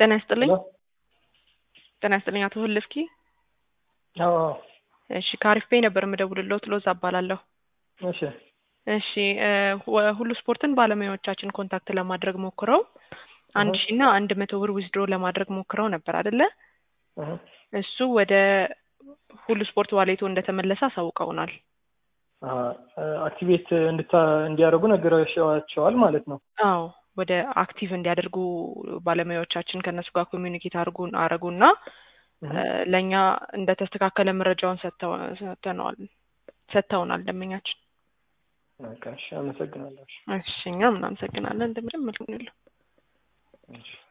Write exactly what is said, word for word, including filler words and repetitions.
ጤና ይስጥልኝ ጤና ይስጥልኝ አቶ ሁልስኪ አዎ እሺ ካሪፍ ቤ ነበር መደውልልዎት ሎዛ እባላለሁ እሺ እሺ ሁሉ ስፖርትን ባለሙያዎቻችን ኮንታክት ለማድረግ ሞክረው አንድ ሺህ እና አንድ መቶ ብር ዊዝድሮ ለማድረግ ሞክረው ነበር አይደለ እሱ ወደ ሁሉ ስፖርት ዋሌቶ እንደተመለሰ አሳውቀውናል አሃ አክቲቬት እንድታ እንዲያደርጉ ነገራቸዋል ማለት ነው አዎ ወደ አክቲቭ እንዲያደርጉ ባለሙያዎቻችን ከነሱ ጋር ኮሚኒኬት አድርጉን አረጉና ለኛ እንደተስተካከለ መረጃውን ሰጥተው ሰጥተናል ሰጥተውናል ደምኛችን እሺ አመሰግናለሁ እሺ እኛም እናመሰግናለን እንደምንም መልኩ ነው እሺ